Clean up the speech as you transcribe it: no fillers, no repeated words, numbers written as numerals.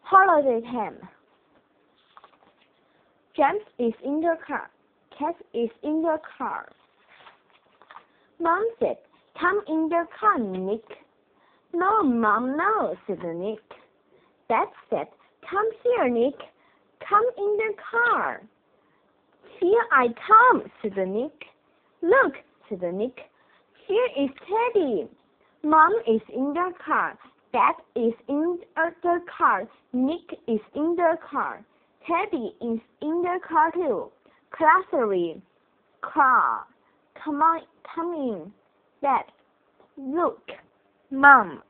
Holiday time. James is in the car. Cat is in the car. Mom said, "Come in the car, Nick." "No, Mom, no," said Nick. Dad said, "Come here, Nick. Come in the car." "Here I come," said Nick. "Look," said Nick. "Here is Teddy." Mom is in the car. Dad is in the car. Nick is in the car. Teddy is in the car too. Classroom. Car. Come in. Dad. Look. Mom.